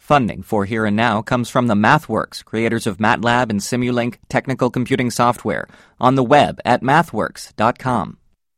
Funding for Here and Now comes from the MathWorks, creators of MATLAB and Simulink technical computing software, on the web at mathworks.com.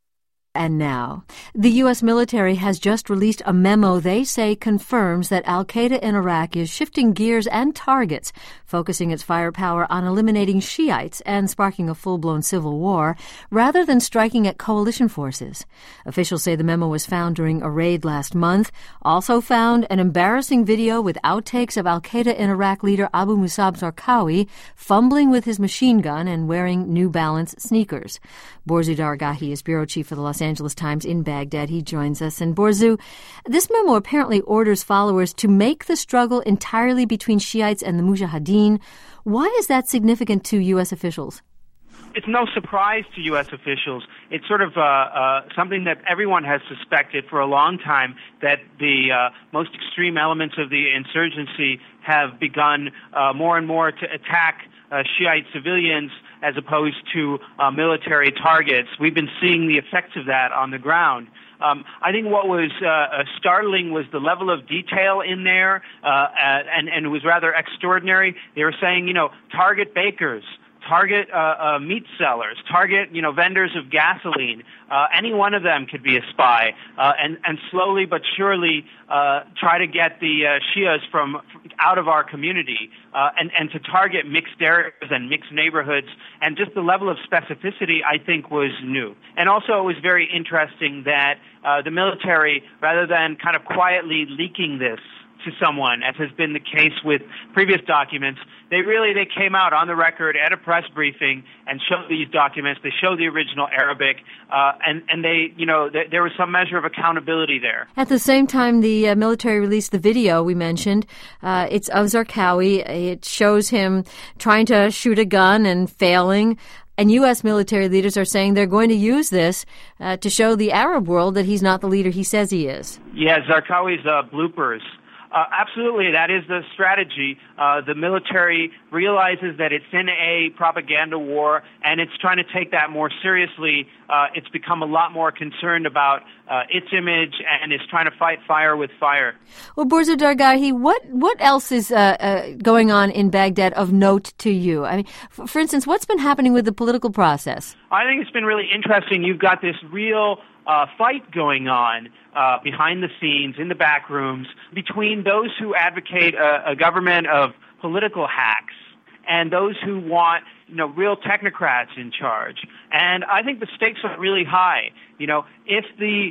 And now, the U.S. military has just released a memo they say confirms that al-Qaeda in Iraq is shifting gears and targets, focusing its firepower on eliminating Shiites and sparking a full-blown civil war, rather than striking at coalition forces. Officials say the memo was found during a raid last month, also found an embarrassing video with outtakes of al-Qaeda in Iraq leader Abu Musab Zarqawi fumbling with his machine gun and wearing New Balance sneakers. Borzu Dargahi is bureau chief for the Los Angeles Times in Baghdad. He joins us. And Borzu, this memo apparently orders followers to make the struggle entirely between Shiites and the Mujahideen. Why is that significant to U.S. officials? It's no surprise to U.S. officials. It's sort of something that everyone has suspected for a long time, that the most extreme elements of the insurgency have begun more and more to attack Shiite civilians as opposed to military targets. We've been seeing the effects of that on the ground. I think what was startling was the level of detail in there, and it was rather extraordinary. They were saying, target bakers, target meat sellers, target, vendors of gasoline. Any one of them could be a spy, and slowly but surely try to get the Shias from out of our community, and to target mixed areas and mixed neighborhoods. And just the level of specificity, I think, was new. And also it was very interesting that the military, rather than kind of quietly leaking this to someone, as has been the case with previous documents, they came out on the record at a press briefing and showed these documents. They showed the original Arabic, and they, there was some measure of accountability there. At the same time, the military released the video we mentioned. It's of Zarqawi. It shows him trying to shoot a gun and failing. And U.S. military leaders are saying they're going to use this to show the Arab world that he's not the leader he says he is. Yeah, Zarqawi's bloopers. Absolutely, that is the strategy. The military realizes that it's in a propaganda war, and it's trying to take that more seriously. It's become a lot more concerned about its image, and is trying to fight fire with fire. Well, Borzu Dargahi, what else is going on in Baghdad of note to you? I mean, for instance, what's been happening with the political process? I think it's been really interesting. You've got this real fight going on behind the scenes, in the back rooms, between those who advocate a government of political hacks and those who want, real technocrats in charge. And I think the stakes are really high. If the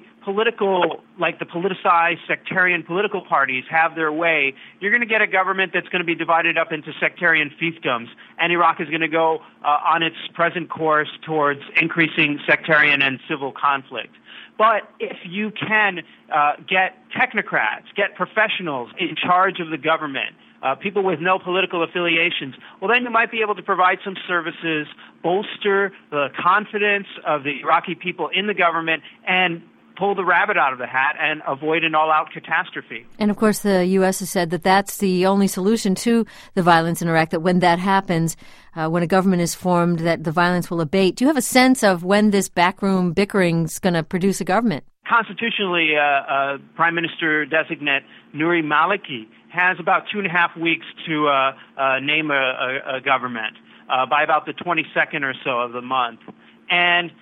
the politicized sectarian political parties have their way, you're going to get a government that's going to be divided up into sectarian fiefdoms, and Iraq is going to go on its present course towards increasing sectarian and civil conflict. But if you can get technocrats, get professionals in charge of the government, people with no political affiliations, well, then you might be able to provide some services, bolster the confidence of the Iraqi people in the government, and pull the rabbit out of the hat and avoid an all-out catastrophe. And, of course, the U.S. has said that that's the only solution to the violence in Iraq, that when that happens, when a government is formed, that the violence will abate. Do you have a sense of when this backroom bickering is going to produce a government? Constitutionally, Prime Minister-designate Nouri Maliki has about 2.5 weeks to name a government by about the 22nd or so of the month. And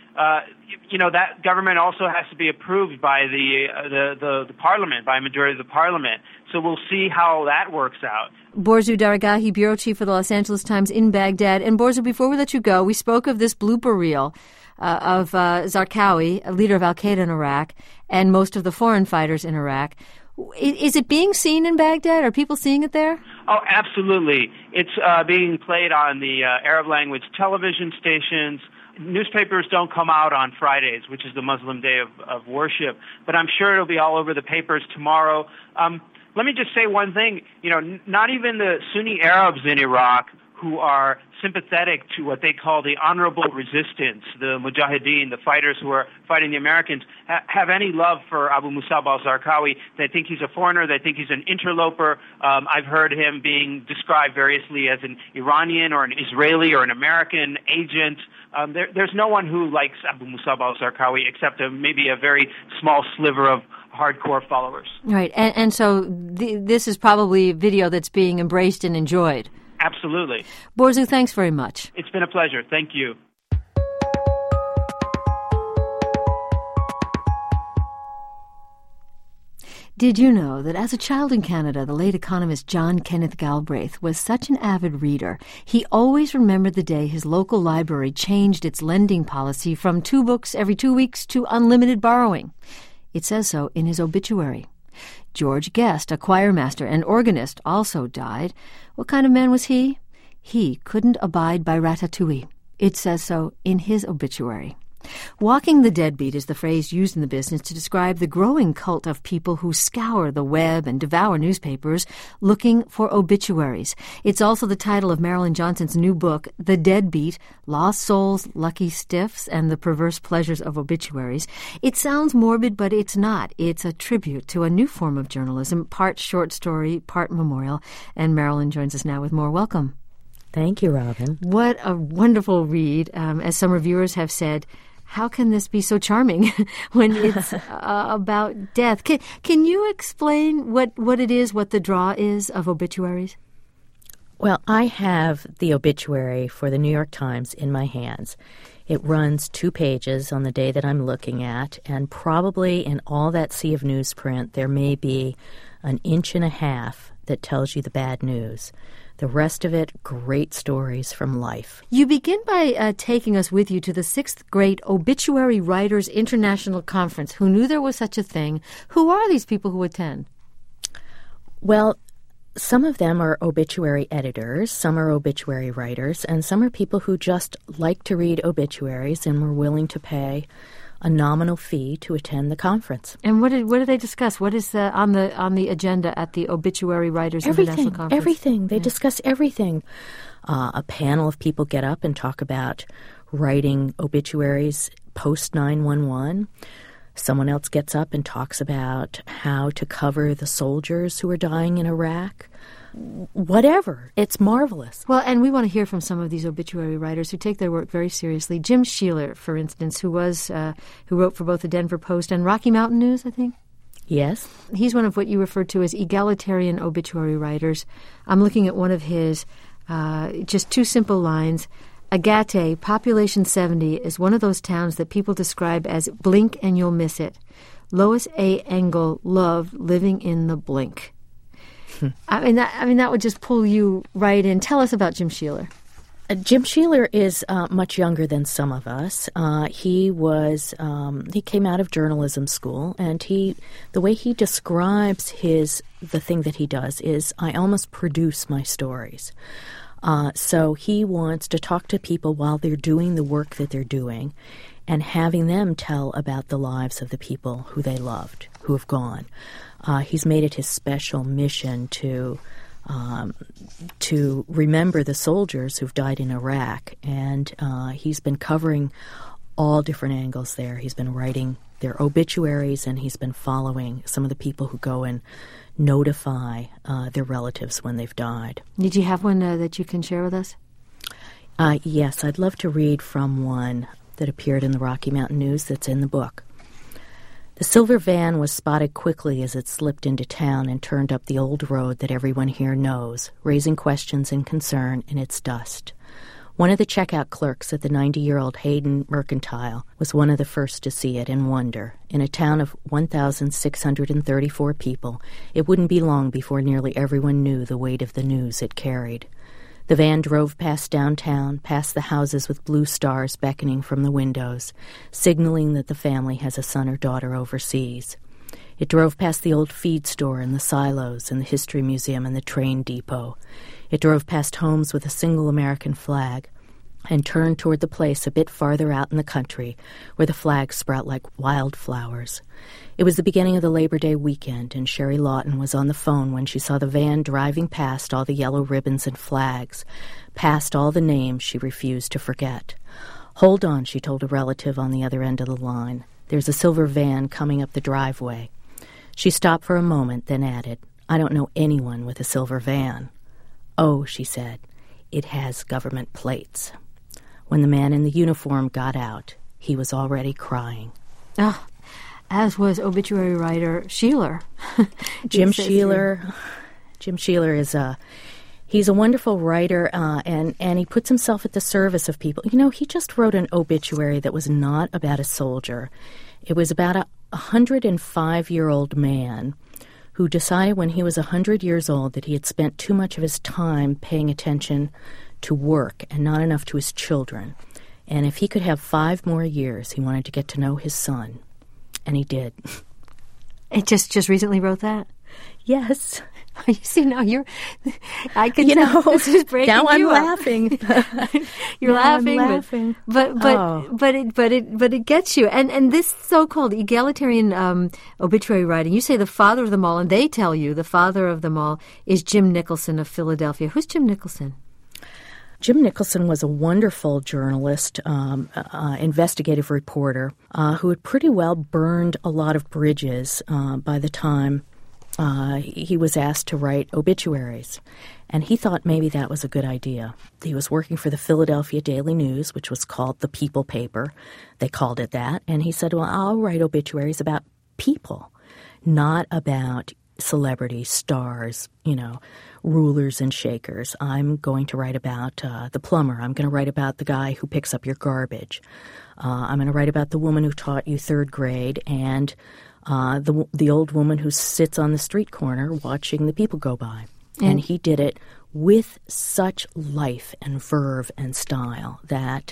that government also has to be approved by the parliament, by a majority of the parliament. So we'll see how that works out. Borzu Dargahi, bureau chief for the Los Angeles Times in Baghdad. And Borzu, before we let you go, we spoke of this blooper reel of Zarqawi, a leader of al-Qaeda in Iraq, and most of the foreign fighters in Iraq. Is it being seen in Baghdad? Are people seeing it there? Oh, absolutely. It's being played on the Arab language television stations. Newspapers don't come out on Fridays, which is the Muslim day of worship, but I'm sure it'll be all over the papers tomorrow. Let me just say one thing. Not even the Sunni Arabs in Iraq who are sympathetic to what they call the honorable resistance, the Mujahideen, the fighters who are fighting the Americans, have any love for Abu Musab al-Zarqawi. They think he's a foreigner. They think he's an interloper. I've heard him being described variously as an Iranian or an Israeli or an American agent. There's no one who likes Abu Musab al-Zarqawi except maybe a very small sliver of hardcore followers. Right, and so this is probably a video that's being embraced and enjoyed. Absolutely. Borzu, thanks very much. It's been a pleasure. Thank you. Did you know that as a child in Canada, the late economist John Kenneth Galbraith was such an avid reader, he always remembered the day his local library changed its lending policy from 2 books every 2 weeks to unlimited borrowing. It says so in his obituary. George Guest, a choirmaster and organist, also died. What kind of man was he? He couldn't abide by ratatouille. It says so in his obituary. Walking the deadbeat is the phrase used in the business to describe the growing cult of people who scour the web and devour newspapers looking for obituaries. It's also the title of Marilyn Johnson's new book, The Deadbeat, Lost Souls, Lucky Stiffs, and the Perverse Pleasures of Obituaries. It sounds morbid, but it's not. It's a tribute to a new form of journalism, part short story, part memorial. And Marilyn joins us now with more. Welcome. Thank you, Robin. What a wonderful read. As some reviewers have said, how can this be so charming when it's about death? Can you explain what it is, what the draw is of obituaries? Well, I have the obituary for the New York Times in my hands. It runs 2 pages on the day that I'm looking at, and probably in all that sea of newsprint, there may be 1.5 inches that tells you the bad news. The rest of it, great stories from life. You begin by taking us with you to the 6th Great Obituary Writers International Conference. Who knew there was such a thing? Who are these people who attend? Well, some of them are obituary editors, some are obituary writers, and some are people who just like to read obituaries and were willing to pay a nominal fee to attend the conference. And what do they discuss? What is on the agenda at the Obituary Writers International Conference? Everything. They discuss everything. A panel of people get up and talk about writing obituaries post 9/11. Someone else gets up and talks about how to cover the soldiers who are dying in Iraq. Whatever. It's marvelous. Well, and we want to hear from some of these obituary writers who take their work very seriously. Jim Sheeler, for instance, who wrote for both the Denver Post and Rocky Mountain News, I think. Yes. He's one of what you refer to as egalitarian obituary writers. I'm looking at one of his, just 2 simple lines. Agate, population 70, is one of those towns that people describe as blink and you'll miss it. Lois A. Engel loved living in the blink. I mean that would just pull you right in. Tell us about Jim Sheeler. Jim Sheeler is much younger than some of us. He came out of journalism school, and the way he describes the thing that he does is, I almost produce my stories. So he wants to talk to people while they're doing the work that they're doing, and having them tell about the lives of the people who they loved, who have gone. He's made it his special mission to remember the soldiers who've died in Iraq, and he's been covering all different angles there. He's been writing their obituaries, and he's been following some of the people who go and notify their relatives when they've died. Did you have one that you can share with us? Yes, I'd love to read from one that appeared in the Rocky Mountain News that's in the book. The silver van was spotted quickly as it slipped into town and turned up the old road that everyone here knows, raising questions and concern in its dust. One of the checkout clerks at the 90-year-old Hayden Mercantile was one of the first to see it and wonder. In a town of 1,634 people, it wouldn't be long before nearly everyone knew the weight of the news it carried. The van drove past downtown, past the houses with blue stars beckoning from the windows, signaling that the family has a son or daughter overseas. It drove past the old feed store and the silos and the history museum and the train depot. It drove past homes with a single American flag and turned toward the place a bit farther out in the country where the flags sprout like wildflowers. It was the beginning of the Labor Day weekend, and Sherry Lawton was on the phone when she saw the van driving past all the yellow ribbons and flags, past all the names she refused to forget. "Hold on," she told a relative on the other end of the line. "There's a silver van coming up the driveway." She stopped for a moment, then added, "I don't know anyone with a silver van." "Oh," she said, "it has government plates." When the man in the uniform got out, he was already crying. Oh, As was obituary writer Sheeler. Jim Sheeler. Jim Sheeler is he's a wonderful writer, and he puts himself at the service of people. You know, he just wrote an obituary that was not about a soldier. It was about a 105-year-old man who decided when he was 100 years old that he had spent too much of his time paying attention to work and not enough to his children. And if he could have 5 more years, he wanted to get to know his son. And he did. It just recently wrote that? Yes. You see, now I can tell this is breaking now I'm you laughing. You're laughing. I'm laughing. But it gets you. And this so-called egalitarian obituary writing, you say the father of them all, and they tell you the father of them all is Jim Nicholson of Philadelphia. Who's Jim Nicholson? Jim Nicholson was a wonderful journalist, investigative reporter, who had pretty well burned a lot of bridges by the time he was asked to write obituaries. And he thought maybe that was a good idea. He was working for the Philadelphia Daily News, which was called the People paper. They called it that. And he said, well, I'll write obituaries about people, not about celebrities, stars, rulers and shakers. I'm going to write about the plumber. I'm going to write about the guy who picks up your garbage. I'm going to write about the woman who taught you 3rd grade and the old woman who sits on the street corner watching the people go by. And he did it with such life and verve and style that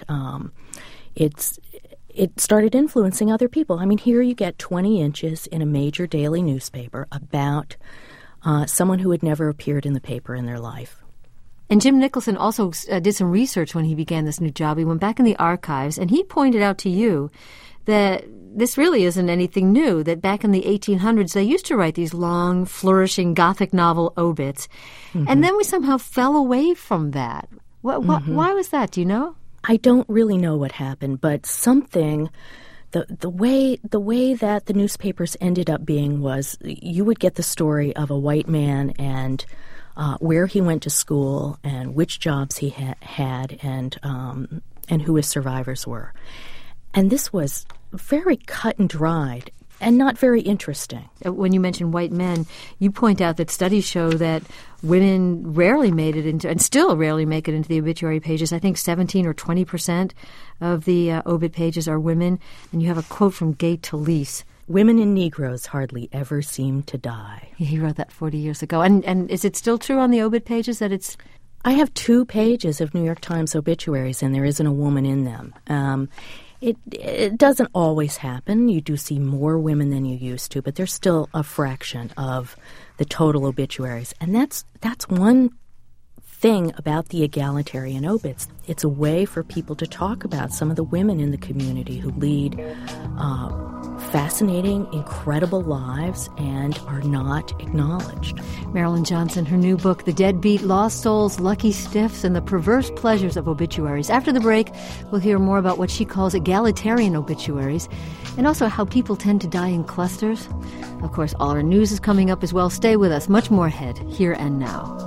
it started influencing other people. I mean, here you get 20 inches in a major daily newspaper about someone who had never appeared in the paper in their life. And Jim Nicholson also did some research when he began this new job. He went back in the archives, and he pointed out to you that this really isn't anything new, that back in the 1800s they used to write these long, flourishing Gothic novel obits. Mm-hmm. And then we somehow fell away from that. Why was that? Do you know? I don't really know what happened, but something, the way that the newspapers ended up being was you would get the story of a white man and where he went to school and which jobs he had and who his survivors were. And this was very cut and dried and not very interesting. When you mention white men, you point out that studies show that women rarely made it into, and still rarely make it into the obituary pages. I think 17 or 20% of the obit pages are women. And you have a quote from Gay Talese. Women and Negroes hardly ever seem to die. He wrote that 40 years ago. And is it still true on the obit pages that it's... I have 2 pages of New York Times obituaries, and there isn't a woman in them. It doesn't always happen. You do see more women than you used to, but there's still a fraction of the total obituaries. And that's one thing about the egalitarian obits. It's a way for people to talk about some of the women in the community who lead fascinating, incredible lives and are not acknowledged. Marilyn Johnson, her new book, The Deadbeat, Lost Souls, Lucky Stiffs, and the Perverse Pleasures of Obituaries. After the break, we'll hear more about what she calls egalitarian obituaries and also how people tend to die in clusters. Of course, all our news is coming up as well. Stay with us. Much more ahead, here and now.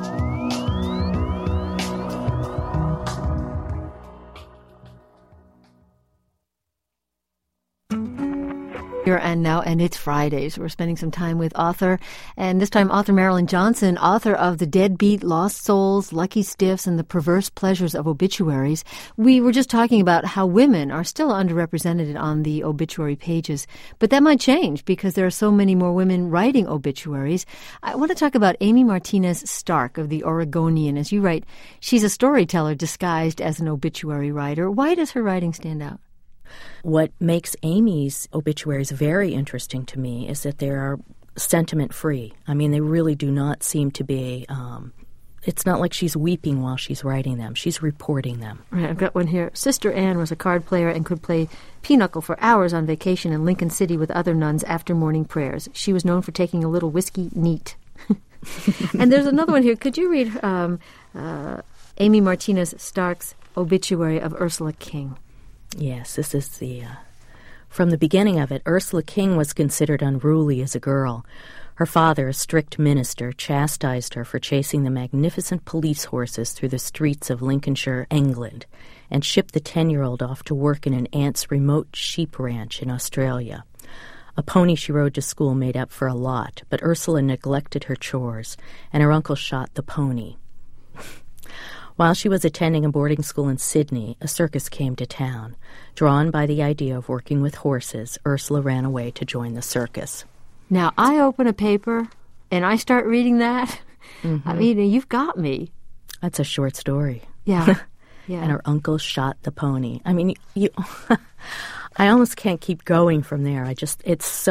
Here and now, and it's Fridays. We're spending some time with author, and this time author Marilyn Johnson, author of The Deadbeat, Lost Souls, Lucky Stiffs, and the Perverse Pleasures of Obituaries. We were just talking about how women are still underrepresented on the obituary pages, but that might change because there are so many more women writing obituaries. I want to talk about Amy Martinez Stark of The Oregonian. As you write, she's a storyteller disguised as an obituary writer. Why does her writing stand out? What makes Amy's obituaries very interesting to me is that they are sentiment-free. I mean, they really do not seem to be, it's not like she's weeping while she's writing them. She's reporting them. Right, I've got one here. Sister Anne was a card player and could play pinochle for hours on vacation in Lincoln City with other nuns after morning prayers. She was known for taking a little whiskey neat. And there's another one here. Could you read Amy Martinez Stark's obituary of Ursula King? Yes, this is from the beginning of it. Ursula King was considered unruly as a girl. Her father, a strict minister, chastised her for chasing the magnificent police horses through the streets of Lincolnshire, England, and shipped the 10-year-old off to work in an aunt's remote sheep ranch in Australia. A pony she rode to school made up for a lot, but Ursula neglected her chores, and her uncle shot the pony. While she was attending a boarding school in Sydney, a circus came to town. Drawn by the idea of working with horses, Ursula ran away to join the circus. Now, I open a paper and I start reading that. Mm-hmm. I mean, you've got me. That's a short story. Yeah. Yeah. And her uncle shot the pony. I mean, you I almost can't keep going from there. It's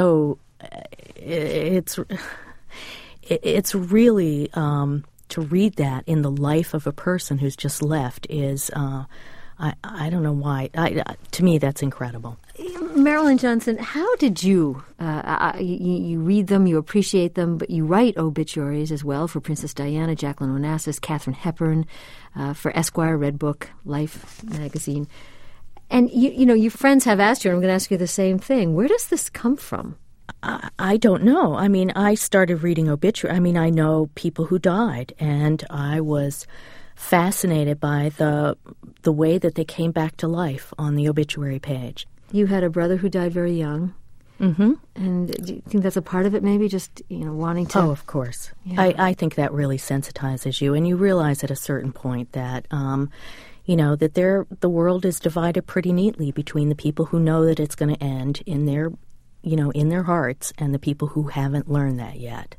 really, to read that in the life of a person who's just left is, I don't know why. To me, that's incredible. Marilyn Johnson, how did you read them, you appreciate them, but you write obituaries as well for Princess Diana, Jacqueline Onassis, Katharine Hepburn, for Esquire, Red Book, Life magazine. And, your friends have asked you, and I'm going to ask you the same thing. Where does this come from? I don't know. I mean, I started reading obituary. I mean, I know people who died, and I was fascinated by the way that they came back to life on the obituary page. You had a brother who died very young. Mm-hmm. And do you think that's a part of it, maybe, just, wanting to... Oh, of course. Yeah. I think that really sensitizes you, and you realize at a certain point that, that the world is divided pretty neatly between the people who know that it's going to end in their hearts and the people who haven't learned that yet.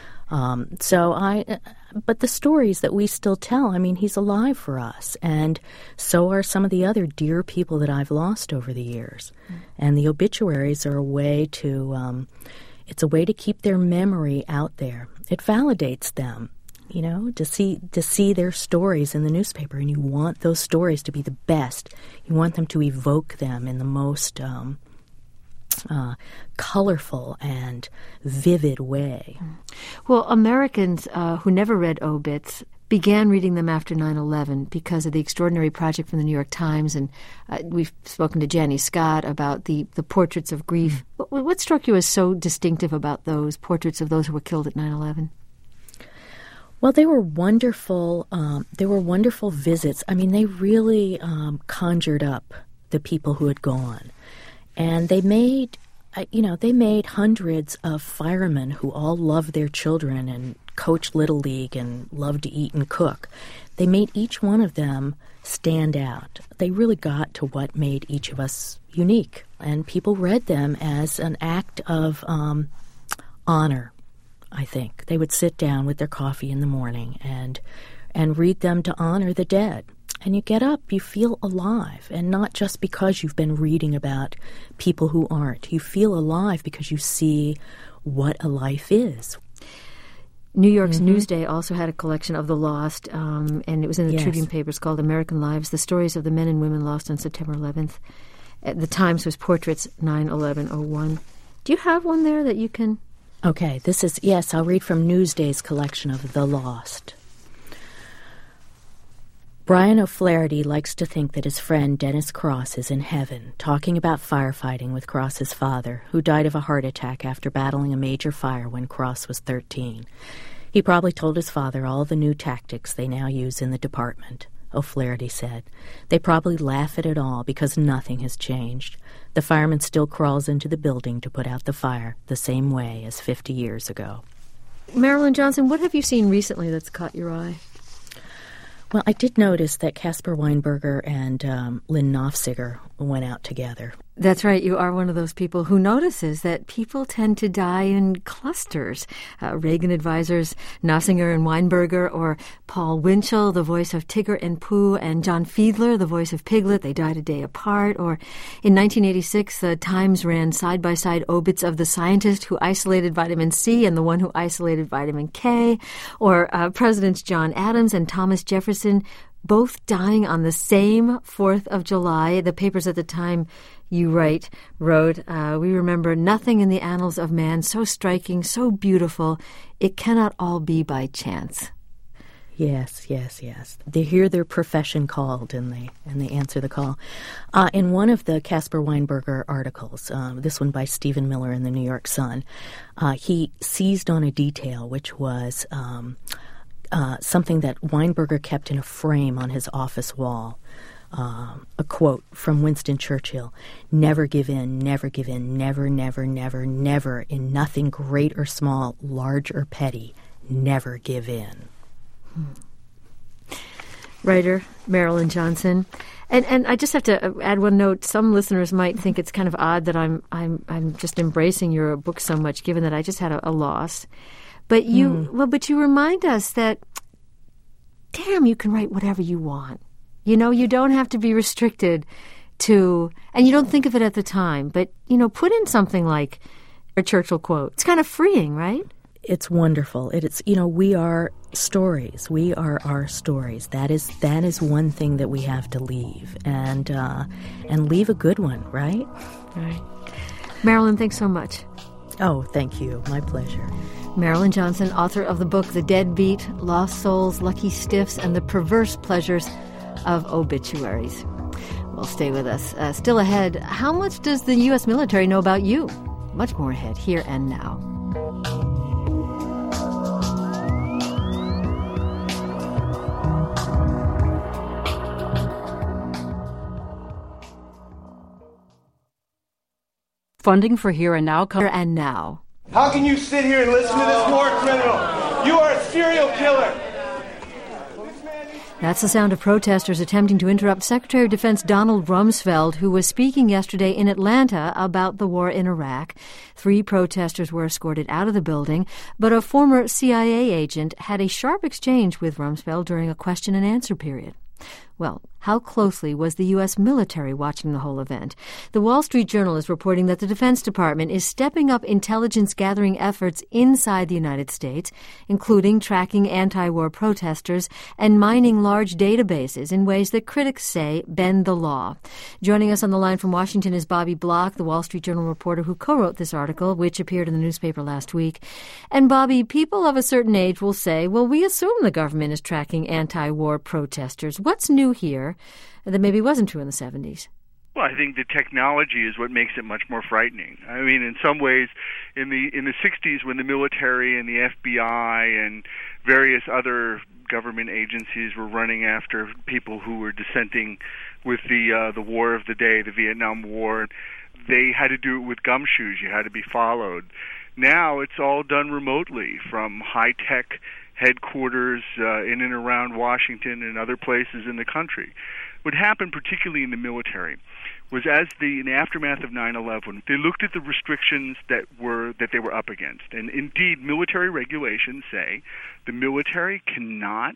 But the stories that we still tell, I mean, he's alive for us, and so are some of the other dear people that I've lost over the years. And the obituaries are a way to, keep their memory out there. It validates them, to see their stories in the newspaper, and you want those stories to be the best. You want them to evoke them in the most colorful and vivid way. Well, Americans who never read obits began reading them after 9/11 because of the extraordinary project from the New York Times, and we've spoken to Jenny Scott about the portraits of grief. What struck you as so distinctive about those portraits of those who were killed at 9/11? Well, they were wonderful. They were wonderful visits. I mean, they really conjured up the people who had gone. And they made hundreds of firemen who all loved their children and coached Little League and loved to eat and cook. They made each one of them stand out. They really got to what made each of us unique. And people read them as an act of honor, I think. They would sit down with their coffee in the morning and read them to honor the dead. And you get up, you feel alive, and not just because you've been reading about people who aren't. You feel alive because you see what a life is. New York's Newsday also had a collection of the lost, and it was in the Tribune papers called American Lives, the stories of the men and women lost on September 11th. The Times was Portraits 9/11/01. Do you have one there that you can... Okay, I'll read from Newsday's collection of the lost. Brian O'Flaherty likes to think that his friend Dennis Cross is in heaven, talking about firefighting with Cross's father, who died of a heart attack after battling a major fire when Cross was 13. He probably told his father all the new tactics they now use in the department, O'Flaherty said. They probably laugh at it all because nothing has changed. The fireman still crawls into the building to put out the fire the same way as 50 years ago. Marilyn Johnson, what have you seen recently that's caught your eye? Well, I did notice that Caspar Weinberger and Lynn Nofziger went out together. That's right. You are one of those people who notices that people tend to die in clusters. Reagan advisors Nofziger and Weinberger, or Paul Winchell, the voice of Tigger and Pooh, and John Fiedler, the voice of Piglet. They died a day apart. Or in 1986, the Times ran side-by-side obits of the scientist who isolated vitamin C and the one who isolated vitamin K. Or Presidents John Adams and Thomas Jefferson, both dying on the same 4th of July. The papers at the time you wrote, we remember nothing in the annals of man so striking, so beautiful, it cannot all be by chance. Yes. They hear their profession called, and they answer the call. In one of the Caspar Weinberger articles, this one by Stephen Miller in the New York Sun, he seized on a detail which was something that Weinberger kept in a frame on his office wall. A quote from Winston Churchill: "Never give in, never give in, never, never, never, never, in nothing great or small, large or petty, never give in." Writer Marilyn Johnson. And I just have to add one note. Some listeners might think it's kind of odd that I'm just embracing your book so much, given that I just had a loss. But you remind us that, damn, you can write whatever you want. You know, you don't have to be restricted to, and you don't think of it at the time, but, you know, put in something like a Churchill quote. It's kind of freeing, right? It's wonderful. It's, you know, we are stories. We are our stories. That is one thing that we have to leave, and leave a good one, right? Right. Marilyn, thanks so much. Oh, thank you. My pleasure. Marilyn Johnson, author of the book The Deadbeat, Lost Souls, Lucky Stiffs, and the Perverse Pleasures of Obituaries. Well, stay with us. Still ahead, how much does the U.S. military know about you? Much more ahead, here and now. Funding for Here and Now Here and Now. How can you sit here and listen to this war criminal? You are a serial killer. That's the sound of protesters attempting to interrupt Secretary of Defense Donald Rumsfeld, who was speaking yesterday in Atlanta about the war in Iraq. 3 protesters were escorted out of the building, but a former CIA agent had a sharp exchange with Rumsfeld during a question and answer period. Well, how closely was the U.S. military watching the whole event? The Wall Street Journal is reporting that the Defense Department is stepping up intelligence-gathering efforts inside the United States, including tracking anti-war protesters and mining large databases in ways that critics say bend the law. Joining us on the line from Washington is Bobby Block, the Wall Street Journal reporter who co-wrote this article, which appeared in the newspaper last week. And Bobby, people of a certain age will say, well, we assume the government is tracking anti-war protesters. What's new here that maybe wasn't true in the 70s? Well, I think the technology is what makes it much more frightening. I mean, in some ways, in the 60s, when the military and the FBI and various other government agencies were running after people who were dissenting with the war of the day, the Vietnam War, they had to do it with gumshoes. You had to be followed. Now it's all done remotely from high-tech headquarters in and around Washington and other places in the country. What happened, particularly in the military, was in the aftermath of 9/11, they looked at the restrictions that they were up against. And indeed, military regulations say the military cannot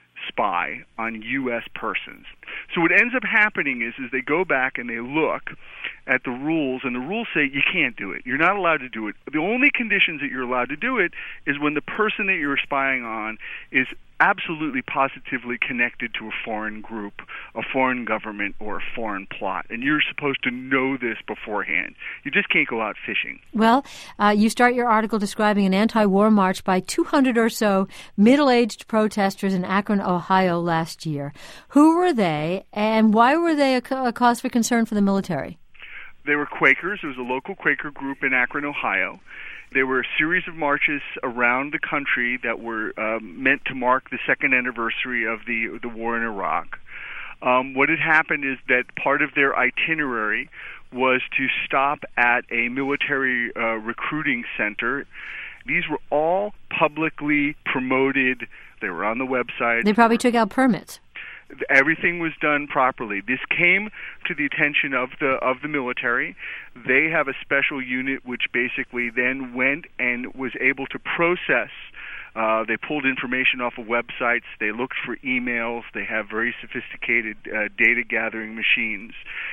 spy on U.S. persons. So what ends up happening is they go back and they look at the rules, and the rules say you can't do it. You're not allowed to do it. The only conditions that you're allowed to do it is when the person that you're spying on is absolutely positively connected to a foreign group, a foreign government, or a foreign plot. And you're supposed to know this beforehand. You just can't go out fishing. Well, you start your article describing an anti-war march by 200 or so middle-aged protesters in Akron, Ohio last year. Who were they, and why were they a cause for concern for the military? They were Quakers. It was a local Quaker group in Akron, Ohio. There were a series of marches around the country that were meant to mark the second anniversary of the war in Iraq. What had happened is that part of their itinerary was to stop at a military recruiting center. These were all publicly promoted. They were on the website. They probably took out permits. Everything was done properly. This came to the attention of the military. They have a special unit which basically then went and was able to process. They pulled information off of websites. They looked for emails. They have very sophisticated data gathering machines.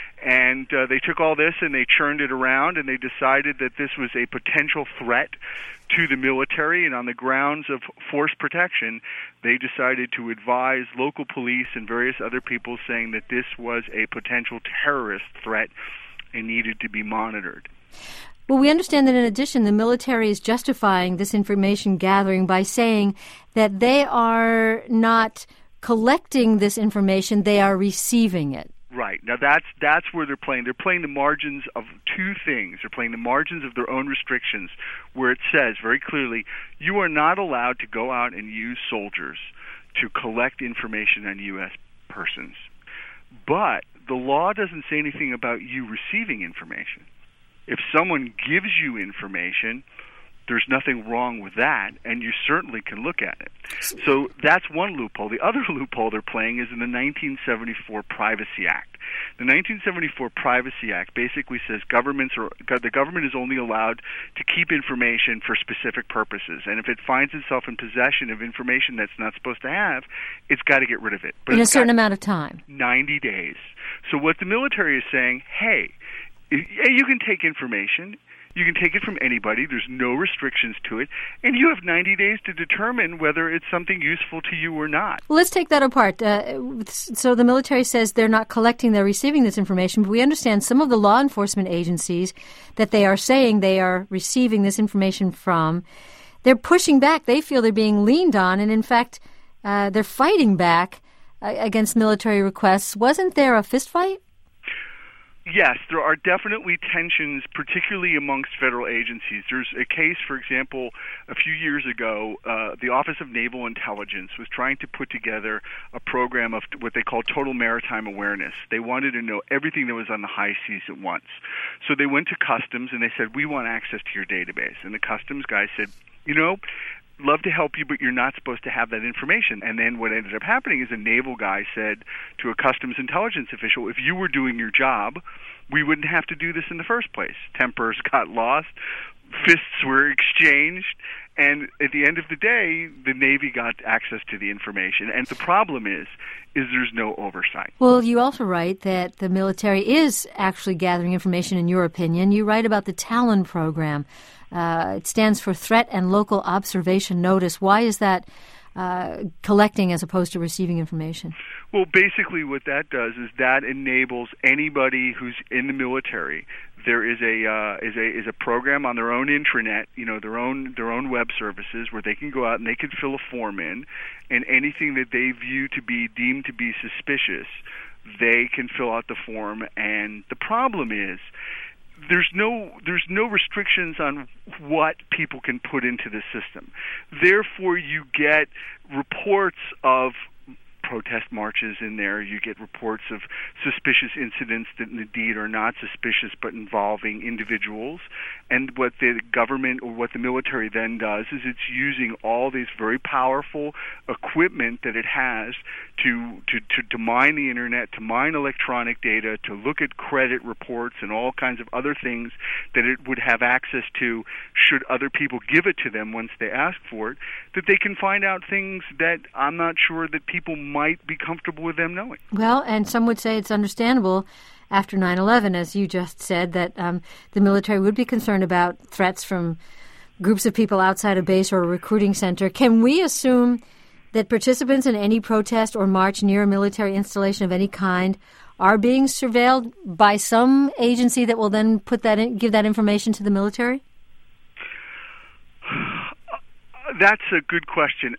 And they took all this and they churned it around, and they decided that this was a potential threat to the military, and on the grounds of force protection, they decided to advise local police and various other people saying that this was a potential terrorist threat and needed to be monitored. Well, we understand that in addition, the military is justifying this information gathering by saying that they are not collecting this information, they are receiving it. Right. Now that's where they're playing. They're playing the margins of two things. They're playing the margins of their own restrictions, where it says very clearly, you are not allowed to go out and use soldiers to collect information on U.S. persons. but the law doesn't say anything about you receiving information. If someone gives you information, there's nothing wrong with that, and you certainly can look at it. So that's one loophole. The other loophole they're playing is in the 1974 Privacy Act. The 1974 Privacy Act basically says the government is only allowed to keep information for specific purposes, and if it finds itself in possession of information that's not supposed to have, it's got to get rid of it. But in a certain amount of time. 90 days. So what the military is saying, hey, you can take information. You can take it from anybody. There's no restrictions to it. And you have 90 days to determine whether it's something useful to you or not. Well, let's take that apart. So the military says they're not collecting, they're receiving this information. But we understand some of the law enforcement agencies that they are saying they are receiving this information from, they're pushing back. They feel they're being leaned on. And in fact, they're fighting back against military requests. Wasn't there a fistfight? Yes, there are definitely tensions, particularly amongst federal agencies. There's a case, for example, a few years ago, the Office of Naval Intelligence was trying to put together a program of what they call total maritime awareness. They wanted to know everything that was on the high seas at once. So they went to Customs and they said, we want access to your database. And the Customs guy said, love to help you, but you're not supposed to have that information. And then what ended up happening is a naval guy said to a customs intelligence official, if you were doing your job, we wouldn't have to do this in the first place. Tempers got lost, fists were exchanged, and at the end of the day, the Navy got access to the information. And the problem is there's no oversight. Well, you also write that the military is actually gathering information, in your opinion. You write about the Talon program. It stands for Threat and Local Observation Notice. Why is that collecting as opposed to receiving information? Well, basically what that does is that enables anybody who's in the military. There is a program on their own intranet, their own web services, where they can go out and they can fill a form in, and anything that they view to be deemed to be suspicious, they can fill out the form. And the problem is, there's no restrictions on what people can put into the system. Therefore, you get reports of protest marches in there. You get reports of suspicious incidents that indeed are not suspicious but involving individuals. And what the government or what the military then does is it's using all these very powerful equipment that it has to mine the internet, to mine electronic data, to look at credit reports and all kinds of other things that it would have access to should other people give it to them once they ask for it, that they can find out things that I'm not sure that people might be comfortable with them knowing. Well, and some would say it's understandable after 9/11, as you just said, that the military would be concerned about threats from groups of people outside a base or a recruiting center. Can we assume that participants in any protest or march near a military installation of any kind are being surveilled by some agency that will then give that information to the military? That's a good question.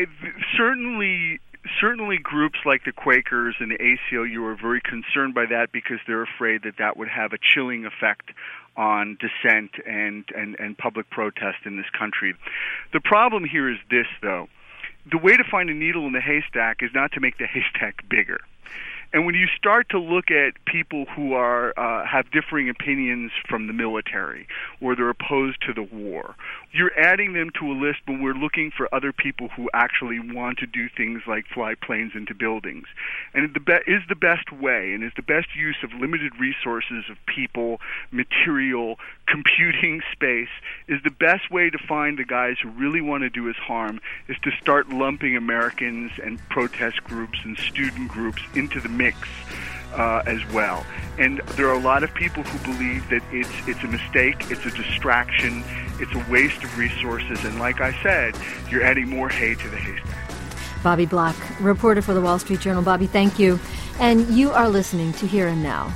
Certainly groups like the Quakers and the ACLU are very concerned by that because they're afraid that would have a chilling effect on dissent and public protest in this country. The problem here is this, though. The way to find a needle in the haystack is not to make the haystack bigger. And when you start to look at people who are have differing opinions from the military, or they're opposed to the war, you're adding them to a list when we're looking for other people who actually want to do things like fly planes into buildings. And is the best way, and is the best use of limited resources of people, material, computing space, is the best way to find the guys who really want to do us harm, is to start lumping Americans and protest groups and student groups into the mix as well. And there are a lot of people who believe that it's a mistake, it's a distraction, it's a waste of resources, and like I said, you're adding more hay to the haystack. Bobby Block, reporter for the Wall Street Journal. Bobby, thank you. And you are listening to Here and Now.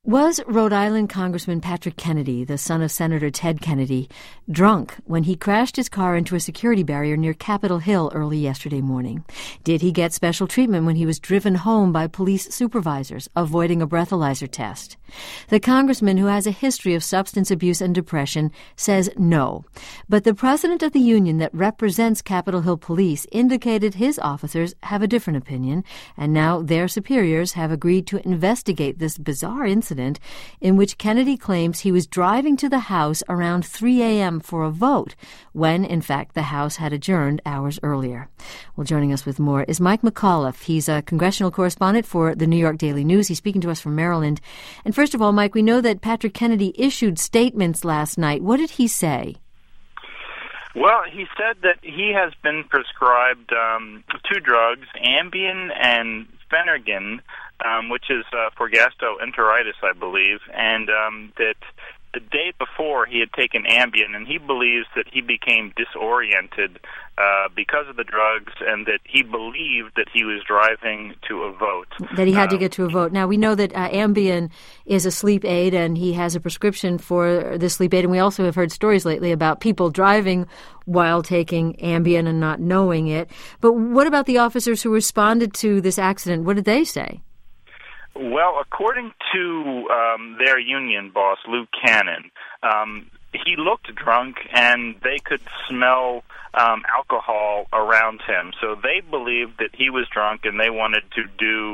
Was Rhode Island Congressman Patrick Kennedy, the son of Senator Ted Kennedy, drunk when he crashed his car into a security barrier near Capitol Hill early yesterday morning? Did he get special treatment when he was driven home by police supervisors, avoiding a breathalyzer test? The congressman, who has a history of substance abuse and depression, says no. But the president of the union that represents Capitol Hill Police indicated his officers have a different opinion, and now their superiors have agreed to investigate this bizarre incident in which Kennedy claims he was driving to the House around 3 a.m. for a vote, when, in fact, the House had adjourned hours earlier. Well, joining us with more is Mike McAuliffe. He's a congressional correspondent for the New York Daily News. He's speaking to us from Maryland. And first of all, Mike, we know that Patrick Kennedy issued statements last night. What did he say? Well, he said that he has been prescribed two drugs, Ambien and Phenergan, which is for gastroenteritis, I believe, and that the day before he had taken Ambien, and he believes that he became disoriented because of the drugs, and that he believed that he was driving to a vote. That he had to get to a vote. Now, we know that Ambien is a sleep aid, and he has a prescription for the sleep aid, and we also have heard stories lately about people driving while taking Ambien and not knowing it. But what about the officers who responded to this accident? What did they say? Well, according to their union boss, Luke Cannon, he looked drunk, and they could smell alcohol around him. So they believed that he was drunk, and they wanted to do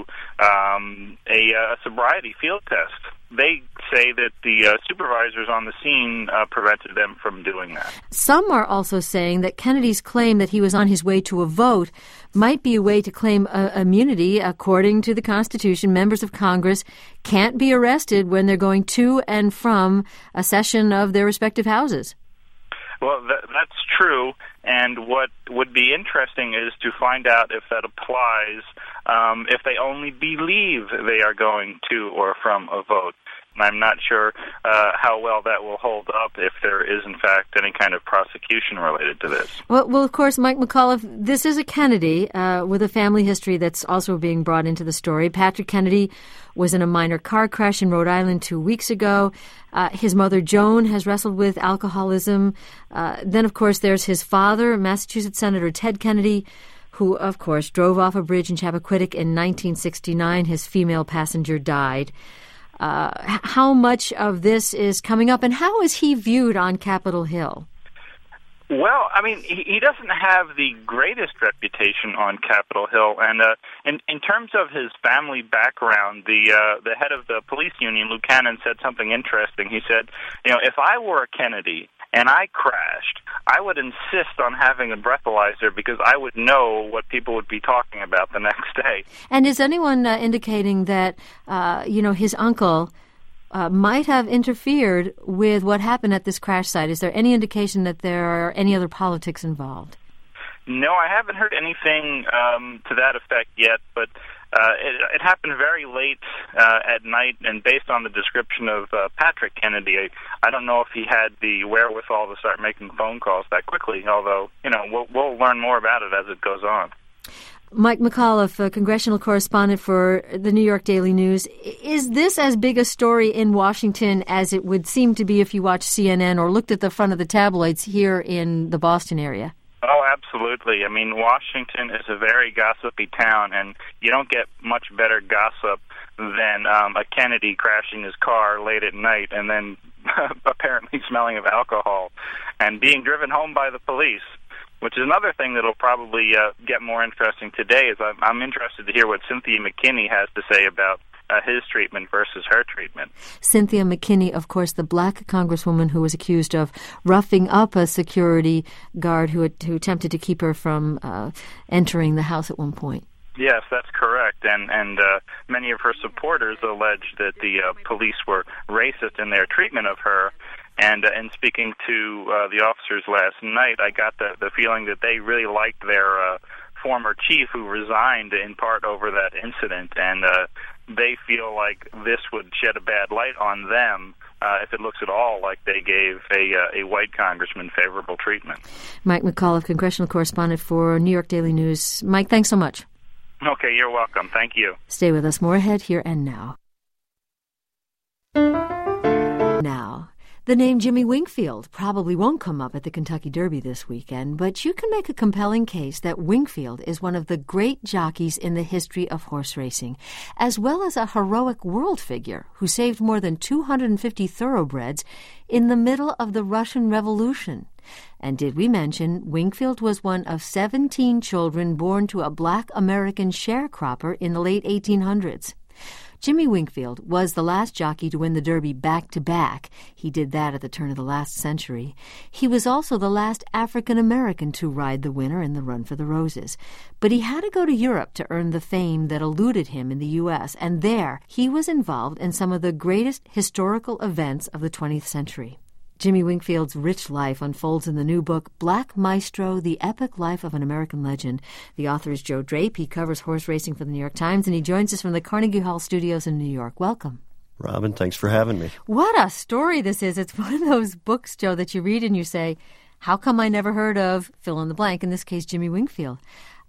a sobriety field test. They say that the supervisors on the scene prevented them from doing that. Some are also saying that Kennedy's claim that he was on his way to a vote might be a way to claim immunity. According to the Constitution, members of Congress can't be arrested when they're going to and from a session of their respective houses. Well, that's true, and what would be interesting is to find out if that applies if they only believe they are going to or from a vote. I'm not sure how well that will hold up if there is, in fact, any kind of prosecution related to this. Well, of course, Mike McAuliffe, this is a Kennedy with a family history that's also being brought into the story. Patrick Kennedy was in a minor car crash in Rhode Island 2 weeks ago. His mother, Joan, has wrestled with alcoholism. Then, of course, there's his father, Massachusetts Senator Ted Kennedy, who, of course, drove off a bridge in Chappaquiddick in 1969. His female passenger died. How much of this is coming up, and how is he viewed on Capitol Hill? Well, I mean, he doesn't have the greatest reputation on Capitol Hill, and in terms of his family background, the head of the police union, Luke Cannon, said something interesting. He said, if I were a Kennedy and I crashed, I would insist on having a breathalyzer because I would know what people would be talking about the next day. And is anyone indicating that, his uncle might have interfered with what happened at this crash site? Is there any indication that there are any other politics involved? No, I haven't heard anything to that effect yet, but it happened very late at night, and based on the description of Patrick Kennedy, I don't know if he had the wherewithal to start making phone calls that quickly, although, we'll learn more about it as it goes on. Mike McAuliffe, a congressional correspondent for the New York Daily News. Is this as big a story in Washington as it would seem to be if you watched CNN or looked at the front of the tabloids here in the Boston area? Oh, absolutely. I mean, Washington is a very gossipy town, and you don't get much better gossip than a Kennedy crashing his car late at night and then apparently smelling of alcohol and being driven home by the police, which is another thing that will probably get more interesting today. Is I'm interested to hear what Cynthia McKinney has to say about his treatment versus her treatment. Cynthia McKinney, of course, the black congresswoman who was accused of roughing up a security guard who attempted to keep her from entering the house at one point. Yes, that's correct, and many of her supporters alleged that the police were racist in their treatment of her. And in speaking to the officers last night, I got the feeling that they really liked their former chief who resigned in part over that incident, and they feel like this would shed a bad light on them if it looks at all like they gave a white congressman favorable treatment. Mike McAuliffe, congressional correspondent for New York Daily News. Mike, thanks so much. Okay, you're welcome. Thank you. Stay with us. More ahead here and now. The name Jimmy Wingfield probably won't come up at the Kentucky Derby this weekend, but you can make a compelling case that Wingfield is one of the great jockeys in the history of horse racing, as well as a heroic world figure who saved more than 250 thoroughbreds in the middle of the Russian Revolution. And did we mention Wingfield was one of 17 children born to a black American sharecropper in the late 1800s. Jimmy Wingfield was the last jockey to win the Derby back-to-back. He did that at the turn of the last century. He was also the last African-American to ride the winner in the Run for the Roses. But he had to go to Europe to earn the fame that eluded him in the U.S., and there he was involved in some of the greatest historical events of the 20th century. Jimmy Wingfield's rich life unfolds in the new book, Black Maestro, The Epic Life of an American Legend. The author is Joe Drape. He covers horse racing for the New York Times, and he joins us from the Carnegie Hall studios in New York. Welcome. Robin, thanks for having me. What a story this is. It's one of those books, Joe, that you read and you say, how come I never heard of fill in the blank, in this case, Jimmy Wingfield?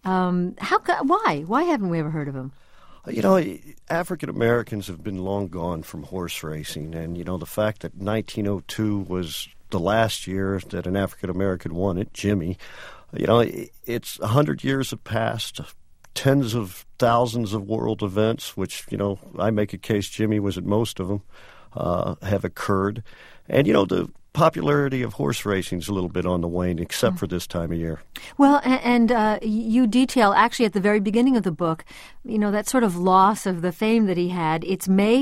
Why? Why haven't we ever heard of him? You know, African Americans have been long gone from horse racing, and, you know, the fact that 1902 was the last year that an African American won it, Jimmy, you know, it's 100 years have passed, tens of thousands of world events, which, you know, I make a case Jimmy was at most of them, have occurred. And, you know, the popularity of horse racing is a little bit on the wane, except for this time of year. Well, and you detail, actually, at the very beginning of the book, you know, that sort of loss of the fame that he had. It's May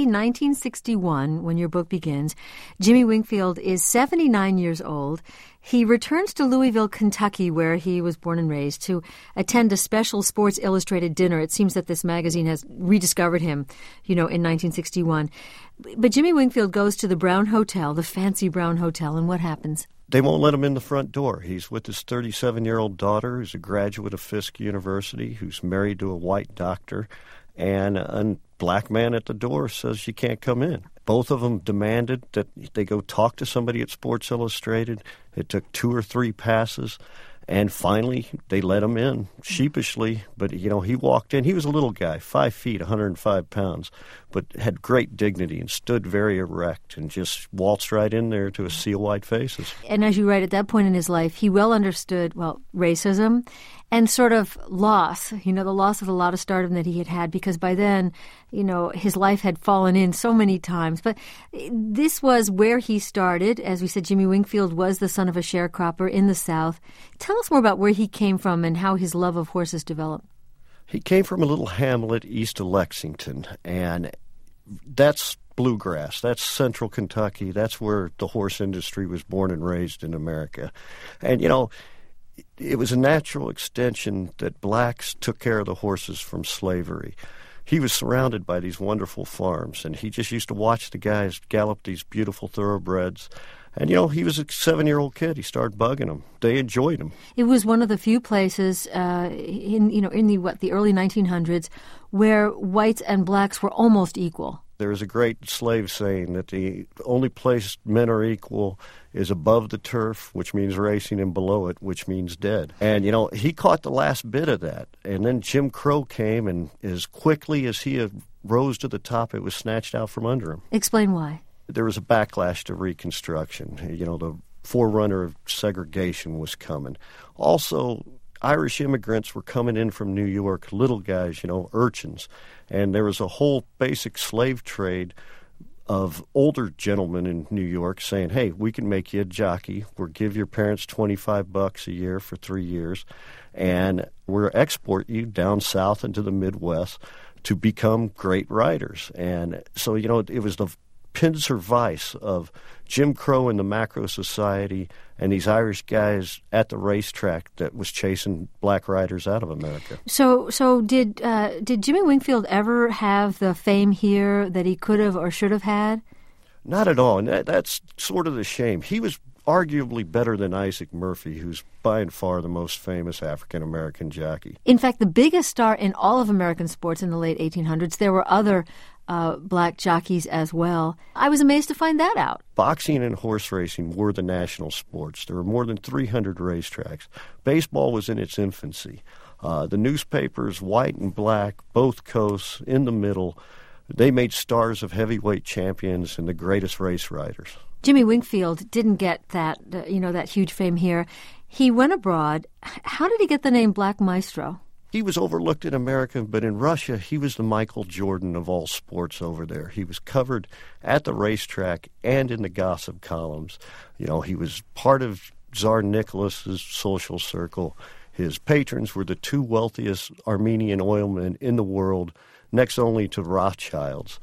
1961 when your book begins. Jimmy Wingfield is 79 years old. He returns to Louisville, Kentucky, where he was born and raised, to attend a special Sports Illustrated dinner. It seems that this magazine has rediscovered him, you know, in 1961. But Jimmy Wingfield goes to the Brown Hotel, the fancy Brown Hotel, and what happens? They won't let him in the front door. He's with his 37-year-old daughter, who's a graduate of Fisk University, who's married to a white doctor, and a black man at the door says you can't come in. Both of them demanded that they go talk to somebody at Sports Illustrated. It took 2 or 3 passes, and finally they let him in, sheepishly. But, you know, he walked in. He was a little guy, 5 feet, 105 pounds, but had great dignity and stood very erect and just waltzed right in there to a sea of white faces. And as you write, at that point in his life, he well understood, racism and sort of loss, you know, the loss of a lot of stardom that he had had, because by then, you know, his life had fallen in so many times. But this was where he started. As we said, Jimmy Wingfield was the son of a sharecropper in the South. Tell us more about where he came from and how his love of horses developed. He came from a little hamlet east of Lexington, and that's bluegrass. That's central Kentucky. That's where the horse industry was born and raised in America. And, you know, it was a natural extension that blacks took care of the horses from slavery. He was surrounded by these wonderful farms, and he just used to watch the guys gallop these beautiful thoroughbreds. And, you know, he was a 7-year-old kid. He started bugging them. They enjoyed him. It was one of the few places in the early 1900s where whites and blacks were almost equal. There is a great slave saying that the only place men are equal is above the turf, which means racing, and below it, which means dead. And, you know, he caught the last bit of that. And then Jim Crow came, and as quickly as he rose to the top, it was snatched out from under him. Explain why. There was a backlash to Reconstruction. You know, the forerunner of segregation was coming. Also, Irish immigrants were coming in from New York, little guys, you know, urchins. And there was a whole basic slave trade of older gentlemen in New York saying, hey, we can make you a jockey. We'll give your parents $25 a year for 3 years, and we'll export you down south into the Midwest to become great riders. And so, you know, it was the pincer vice of Jim Crow and the Macro Society and these Irish guys at the racetrack that was chasing black riders out of America. So did Jimmy Wingfield ever have the fame here that he could have or should have had? Not at all, and that's sort of the shame. He was arguably better than Isaac Murphy, who's by and far the most famous African-American jockey. In fact, the biggest star in all of American sports in the late 1800s. There were other black jockeys as well. I was amazed to find that out. Boxing and horse racing were the national sports. There were more than 300 racetracks. Baseball was in its infancy. The newspapers, white and black, both coasts, in the middle, they made stars of heavyweight champions and the greatest race riders. Jimmy Wingfield didn't get that, that huge fame here. He went abroad. How did he get the name Black Maestro? He was overlooked in America, but in Russia, he was the Michael Jordan of all sports over there. He was covered at the racetrack and in the gossip columns. He was part of Tsar Nicholas's social circle. His patrons were the two wealthiest Armenian oilmen in the world, next only to Rothschilds.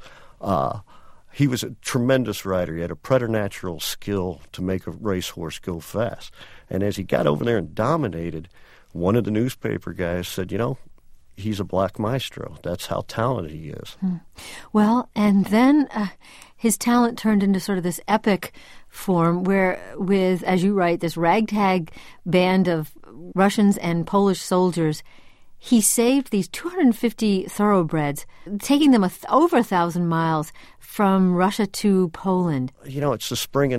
He was a tremendous rider. He had a preternatural skill to make a racehorse go fast. And as he got over there and dominated, one of the newspaper guys said, he's a Black Maestro. That's how talented he is. Well, and then his talent turned into sort of this epic form where, with, as you write, this ragtag band of Russians and Polish soldiers, he saved these 250 thoroughbreds, taking them over 1,000 miles from Russia to Poland. It's the spring of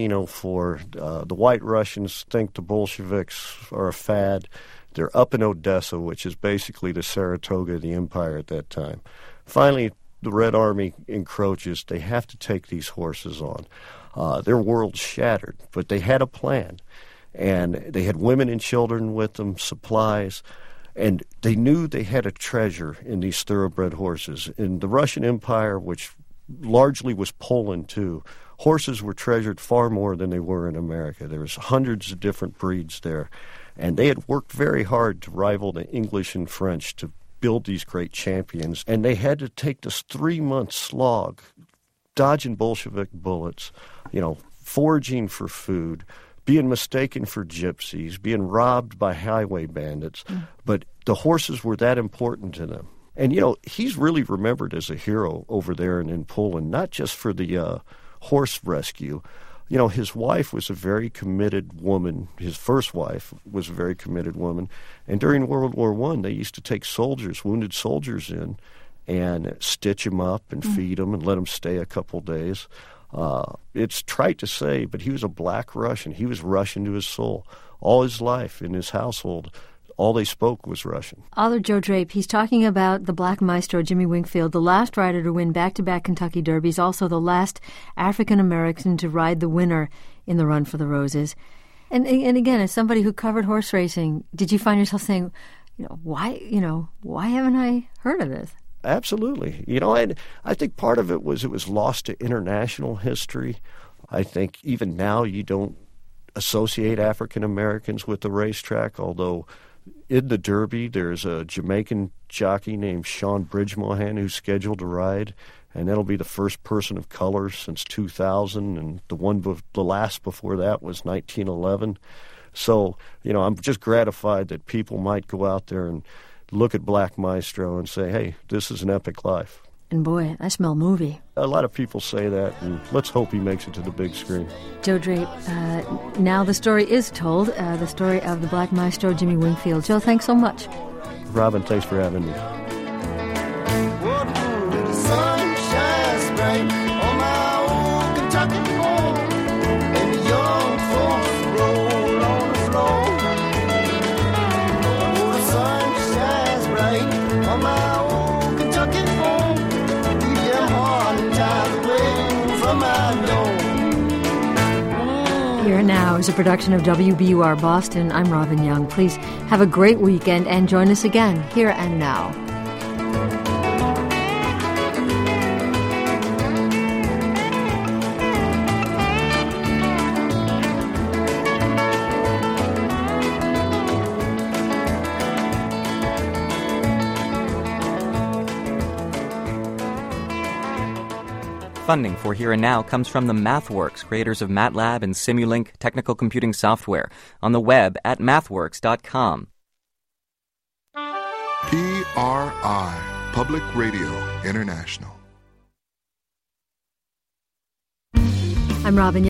1904. The White Russians think the Bolsheviks are a fad. They're up in Odessa, which is basically the Saratoga of the empire at that time. Finally, the Red Army encroaches. They have to take these horses on. Their world's shattered, but they had a plan. And they had women and children with them, supplies. And they knew they had a treasure in these thoroughbred horses. In the Russian Empire, which largely was Poland too, horses were treasured far more than they were in America. There was hundreds of different breeds there. And they had worked very hard to rival the English and French to build these great champions. And they had to take this 3-month slog, dodging Bolshevik bullets, foraging for food, being mistaken for gypsies, being robbed by highway bandits. But the horses were that important to them. And, he's really remembered as a hero over there in Poland, not just for the horse rescue. His wife was a very committed woman. His first wife was a very committed woman. And during World War I, they used to take wounded soldiers in, and stitch them up and feed them and let them stay a couple days. It's trite to say, but he was a Black Russian. He was Russian to his soul. All his life in his household, all they spoke was Russian. Author Joe Drape, he's talking about the Black Maestro, Jimmy Wingfield, the last rider to win back-to-back Kentucky Derbies, also the last African-American to ride the winner in the Run for the Roses. And again, as somebody who covered horse racing, did you find yourself saying, why haven't I heard of this? Absolutely. And I think part of it was lost to international history. I think even now you don't associate African Americans with the racetrack, although in the Derby there's a Jamaican jockey named Sean Bridgemohan who's scheduled to ride, and that'll be the first person of color since 2000, and the last before that was 1911. So, I'm just gratified that people might go out there and look at Black Maestro and say, hey, this is an epic life. And boy, I smell movie. A lot of people say that, and let's hope he makes it to the big screen. Joe Drape, now the story is told, the story of the Black Maestro, Jimmy Wingfield. Joe, thanks so much. Robin, thanks for having me. The sun shines bright on my old Kentucky home, and the young folks roll on the floor. Oh, the sun shines bright on my old Kentucky home, keep them hard times away from my door. Here Now is a production of WBUR Boston. I'm Robin Young. Please have a great weekend and join us again, Here and Now. Funding for Here and Now comes from the MathWorks, creators of MATLAB and Simulink technical computing software, on the web at mathworks.com. PRI, Public Radio International. I'm Robin